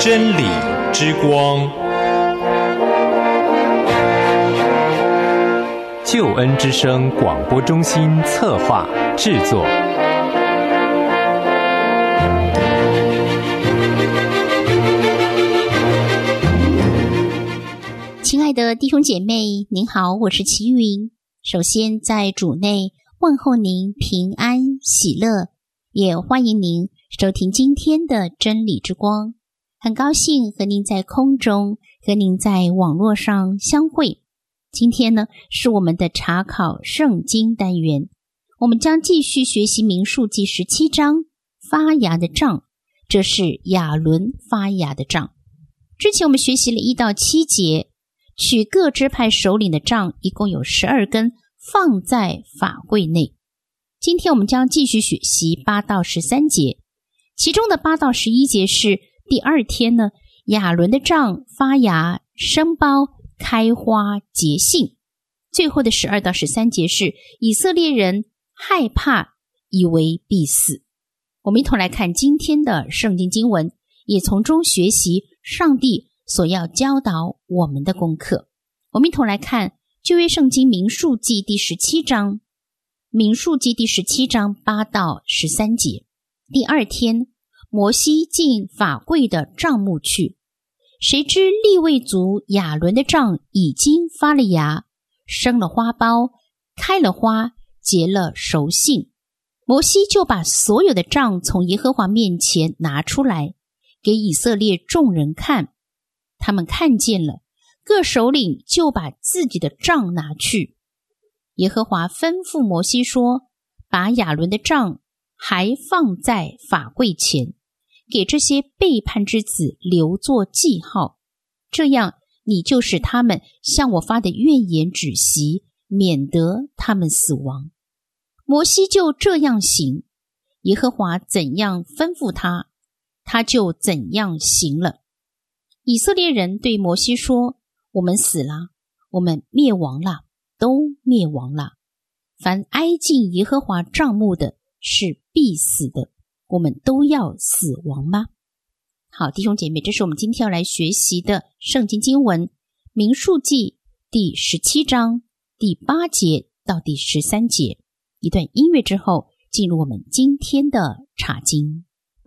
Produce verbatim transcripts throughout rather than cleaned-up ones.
真理之光，救恩之声广播中心策划制作。 亲爱的弟兄姐妹，您好，我是齐云。首先在主内问候您平安喜乐，也欢迎您收听今天的真理之光。很高兴和您在空中，和您在网络上相会。今天呢，是我们的查考圣经单元，我们将继续学习民数记十七章发芽的杖，这是亚伦发芽的杖。之前我们学习了一到七节，取各支派首领的杖，一共有十二根，放在法柜内。今天我们将继续学习八到十三节，其中的八到十一节是第二天呢，亚伦的杖发芽生苞开花结杏。最后的十二到十三节是以色列人害怕，以为必死。我们一同来看今天的圣经经文，也从中学习上帝所要教导我们的功课。我们一同来看旧约圣经民数记第十七章，民数记第十七章八到十三节。第二天，摩西进法柜的帐幕去，谁知利未族亚伦的杖已经发了芽，生了花苞，开了花，结了熟杏。摩西就把所有的杖从耶和华面前拿出来，给以色列众人看。他们看见了，各首领就把自己的杖拿去。耶和华吩咐摩西说，把亚伦的杖还放在法柜前，给这些背叛之子留作记号，这样你就使他们向我发的怨言止息，免得他们死亡。摩西就这样行，耶和华怎样吩咐他，他就怎样行了。以色列人对摩西说，我们死了，我们灭亡了，都灭亡了。凡挨近耶和华帐幕的是必死的，我们都要死亡吗？好，弟兄姐妹，这是我们今天要来学习的圣经经文，民数记第十七章第八节到第十三节。一段音乐之后，进入我们今天的查经。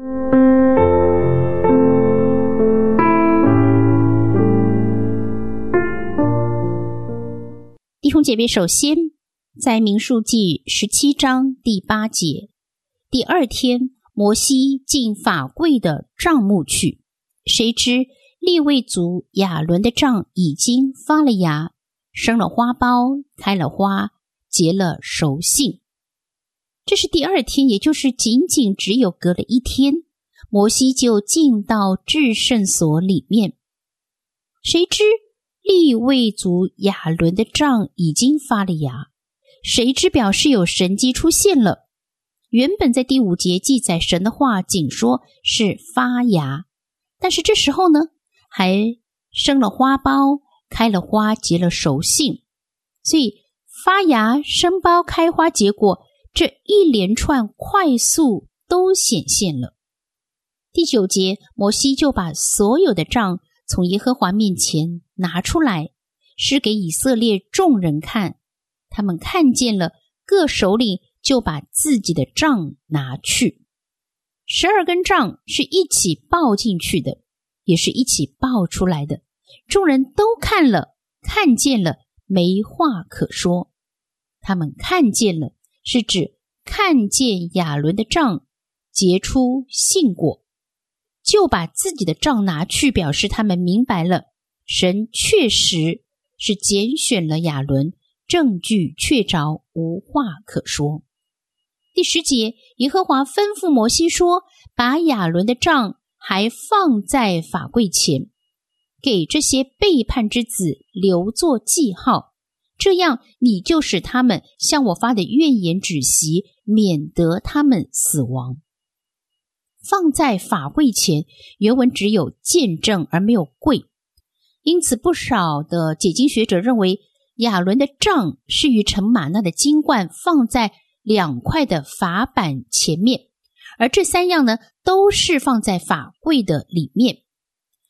弟兄姐妹，首先在民数记十七章第八节，第二天，摩西进法柜的帐幕去，谁知利未族亚伦的杖已经发了芽，生了花苞，开了花，结了熟杏。这是第二天，也就是仅仅只有隔了一天，摩西就进到至圣所里面。谁知利未族亚伦的杖已经发了芽，谁知表示有神迹出现了。原本在第五节记载神的话仅说是发芽，但是这时候呢，还生了花苞，开了花，结了熟杏。所以发芽、生苞、开花、结果，这一连串快速都显现了。第九节，摩西就把所有的杖从耶和华面前拿出来，是给以色列众人看。他们看见了，各首领就把自己的杖拿去。十二根杖是一起抱进去的，也是一起抱出来的。众人都看了，看见了，没话可说。他们看见了，是指看见亚伦的杖结出杏果，就把自己的杖拿去，表示他们明白了，神确实是拣选了亚伦，证据确凿，无话可说。第十节，耶和华吩咐摩西说，把亚伦的杖还放在法柜前，给这些背叛之子留作记号，这样你就使他们向我发的怨言止息，免得他们死亡。放在法柜前，原文只有见证而没有柜，因此不少的解经学者认为亚伦的杖是与盛玛纳的金罐放在两块的法板前面，而这三样呢，都是放在法柜的里面。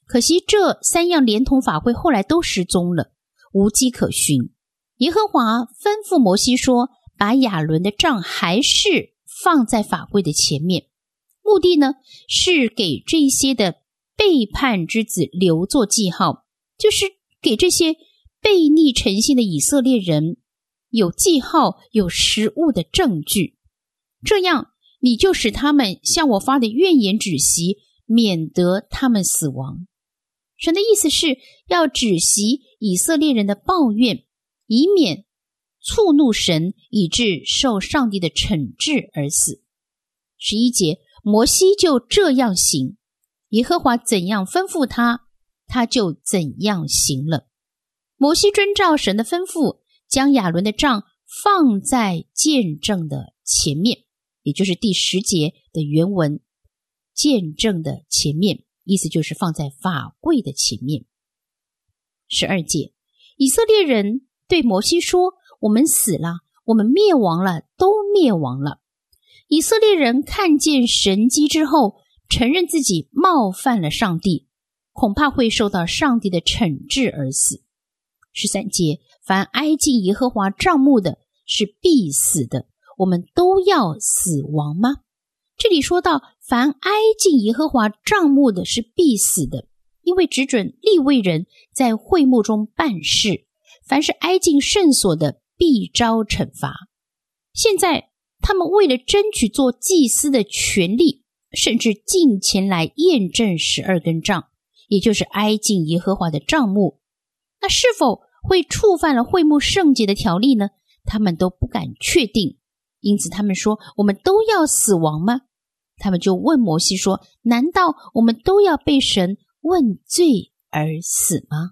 可惜这三样连同法会后来都失踪了，无迹可寻。耶和华吩咐摩西说，把亚伦的杖还是放在法柜的前面，目的呢是给这些的背叛之子留作记号，就是给这些悖逆诚信的以色列人有记号、有实物的证据，这样你就使他们向我发的怨言止息，免得他们死亡。神的意思是要止息以色列人的抱怨，以免触怒神，以致受上帝的惩治而死。十一节，摩西就这样行，耶和华怎样吩咐他，他就怎样行了。摩西遵照神的吩咐，将亚伦的杖放在见证的前面，也就是第十节的原文，见证的前面，意思就是放在法柜的前面。十二节，以色列人对摩西说，我们死了，我们灭亡了，都灭亡了。以色列人看见神迹之后，承认自己冒犯了上帝，恐怕会受到上帝的惩治而死。十三节，凡挨近耶和华帐幕的是必死的，我们都要死亡吗？这里说到凡挨近耶和华帐幕的是必死的，因为只准利未人在会幕中办事，凡是挨近圣所的必遭惩罚。现在他们为了争取做祭司的权利，甚至进前来验证十二根杖，也就是挨近耶和华的帐幕，那是否会触犯了会幕圣洁的条例呢？他们都不敢确定，因此他们说，我们都要死亡吗？他们就问摩西说，难道我们都要被神问罪而死吗？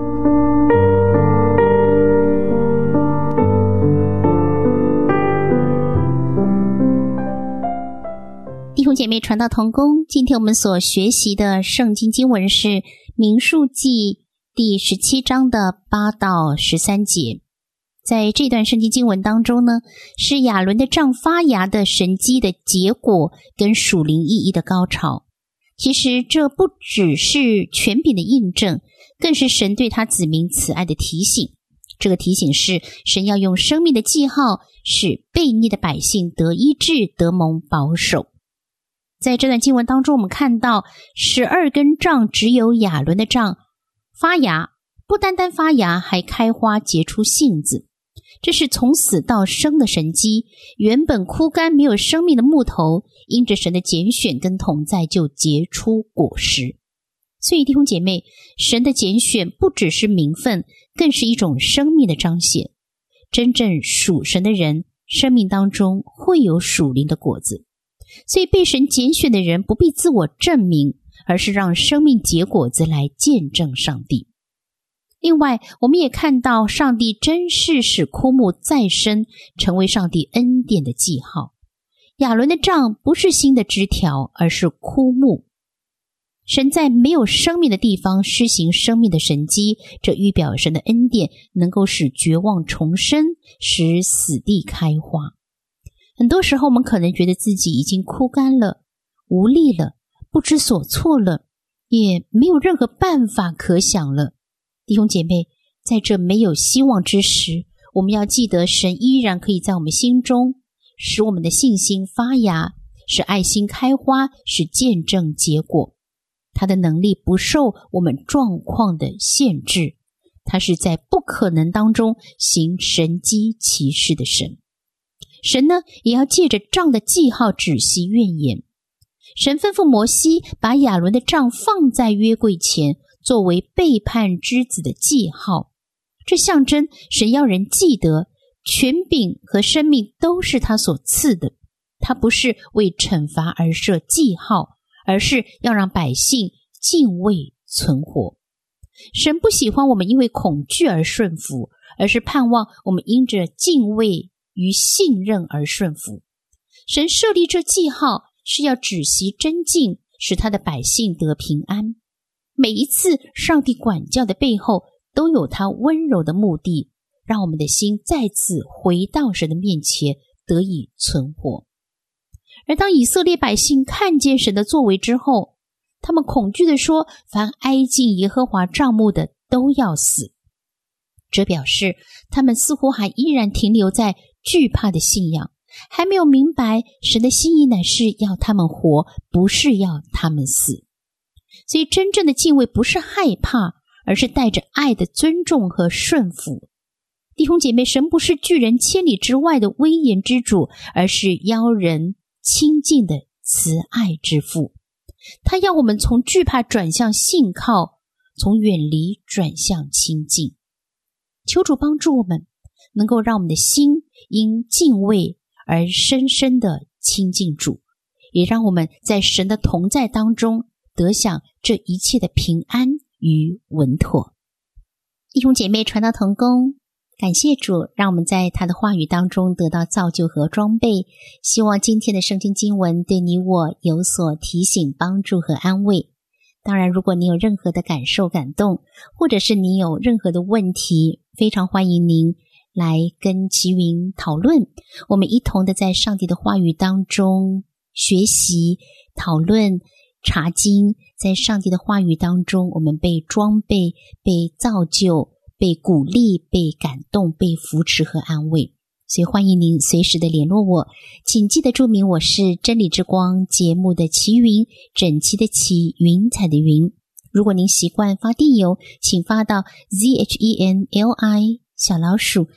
弟兄姐妹，传道同工，今天我们所学习的圣经经文是民数记第十七章的八到十三节。在这段圣经经文当中呢，是亚伦的杖发芽的神迹的结果跟属灵意义的高潮。其实这不只是权柄的印证，更是神对他子民慈爱的提醒。这个提醒是神要用生命的记号，使悖逆的百姓得医治，得蒙保守。在这段经文当中，我们看到十二根杖只有亚伦的杖发芽，不单单发芽，还开花结出杏子。这是从死到生的神迹，原本枯干没有生命的木头，因着神的拣选跟同在，就结出果实。所以弟兄姐妹，神的拣选不只是名分，更是一种生命的彰显。真正属神的人，生命当中会有属灵的果子。所以被神拣选的人不必自我证明，而是让生命结果子来见证上帝。另外，我们也看到上帝真是使枯木再生，成为上帝恩典的记号。亚伦的杖不是新的枝条，而是枯木。神在没有生命的地方施行生命的神迹，这预表神的恩典能够使绝望重生，使死地开花。很多时候我们可能觉得自己已经枯干了，无力了，不知所措了，也没有任何办法可想了。弟兄姐妹，在这没有希望之时，我们要记得神依然可以在我们心中使我们的信心发芽，使爱心开花，使见证结果。他的能力不受我们状况的限制，他是在不可能当中行神迹奇事的神。神呢，也要借着杖的记号止息怨言。神吩咐摩西把亚伦的杖放在约柜前，作为背叛之子的记号。这象征神要人记得，权柄和生命都是他所赐的，他不是为惩罚而设记号，而是要让百姓敬畏存活。神不喜欢我们因为恐惧而顺服，而是盼望我们因着敬畏与信任而顺服。神设立这记号是要止息真境，使他的百姓得平安。每一次上帝管教的背后都有他温柔的目的，让我们的心再次回到神的面前，得以存活。而当以色列百姓看见神的作为之后， 他们恐惧地说，凡挨近耶和华帐幕的都要死。这表示他们似乎还依然停留在惧怕的信仰，还没有明白神的心意乃是要他们活，不是要他们死。所以真正的敬畏不是害怕，而是带着爱的尊重和顺服。弟兄姐妹，神不是拒人千里之外的威严之主，而是邀人亲近的慈爱之父。他要我们从惧怕转向信靠，从远离转向亲近。求主帮助我们，能够让我们的心因敬畏而深深的亲近主，也让我们在神的同在当中得享这一切的平安与稳妥。弟兄姐妹，传道同工，感谢主，让我们在他的话语当中得到造就和装备。希望今天的圣经经文对你我有所提醒、帮助和安慰。当然，如果你有任何的感受、感动，或者是你有任何的问题，非常欢迎您来跟齐云讨论。我们一同的在上帝的话语当中学习、讨论、查经，在上帝的话语当中，我们被装备、被造就、被鼓励、被感动、被扶持和安慰。所以欢迎您随时的联络我，请记得注明我是真理之光节目的齐云，整齐的齐，云彩的云。如果您习惯发电邮，请发到 zhenli 小老鼠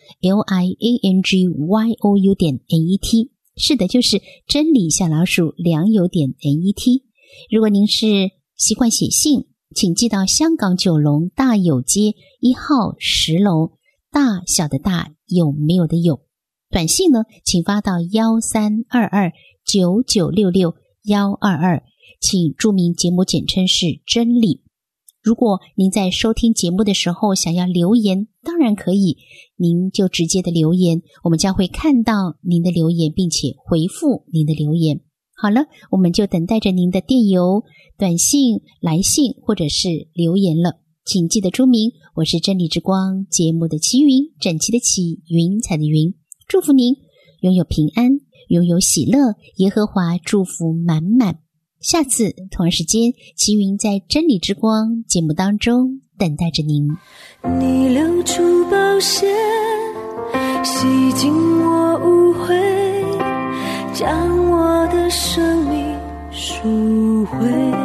liangyou 点 net， 是的，就是真理小老鼠良友点 net。 如果您是习惯写信，请寄到香港九龙大有街一号十楼，大小的大，有没有的有。短信呢，请发到一三二二九九六六一二二，请注明节目简称是真理。如果您在收听节目的时候想要留言，当然可以，您就直接的留言，我们将会看到您的留言，并且回复您的留言。好了，我们就等待着您的电邮、短信、来信或者是留言了。请记得注明我是真理之光节目的齐云，整齐的齐，云彩的云。祝福您拥有平安，拥有喜乐，耶和华祝福满满。下次同一时间，齐云在真理之光节目当中等待着您。 你流出宝血，洗净我污秽，将我的生命赎回。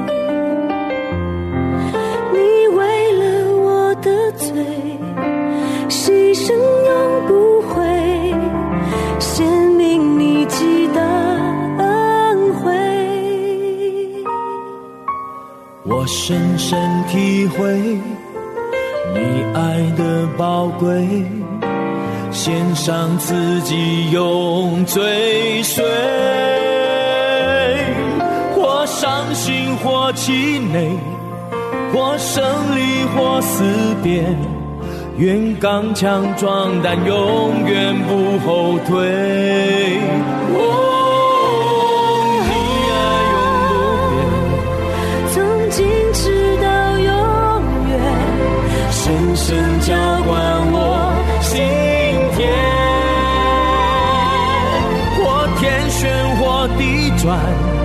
你为了我的罪牺牲永不悔，显明你极大恩惠。 我深深体会你爱的宝贵，献上自己永追随，或伤心或气馁，或胜利或思辨，愿刚强壮胆，永远不后退。哦，你爱永不变， 从今直到永远， 深深浇灌我心田，或天旋或地转，